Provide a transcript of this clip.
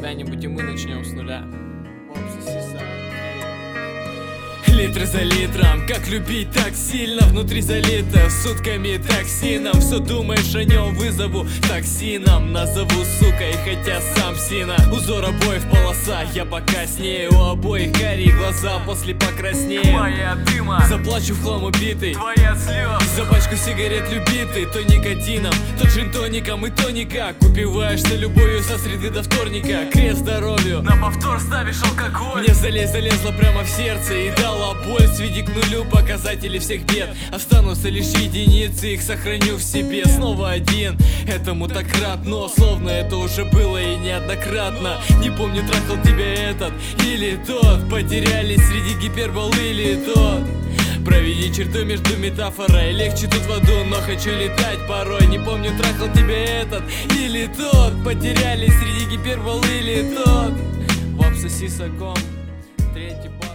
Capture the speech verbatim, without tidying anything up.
когда-нибудь и мы начнем с нуля. Литры за литром, как любить так сильно, внутри залито сутками токсином. Все думаешь о нем, вызову токсином, назову сукой, хотя сам сина. Узор обоев полоса, я покраснею, у обоих карие глаза, после покраснею. Твоя дыма, заплачу в хлам убитый, твоя слез, за пачку сигарет любитый. То никотином, то джин-тоником и то никак. Упиваешься любовью со среды до вторника. Крест здоровью, на повтор ставишь алкоголь. мне залез, залезла прямо в сердце и дала боль. Сведи к нулю показатели всех бед. Останутся лишь единицы, их сохраню в себе. Снова один, этому так рад, но словно это уже было и неоднократно. Не помню, трахал тебя этот или тот. Потерялись среди гипербол или тот. Проведи черту между метафорой. Легче тут в аду, но хочу летать порой. Не помню, трахал тебя этот или тот. Потерялись среди гипербол или тот. В обсоси соком, третий бал.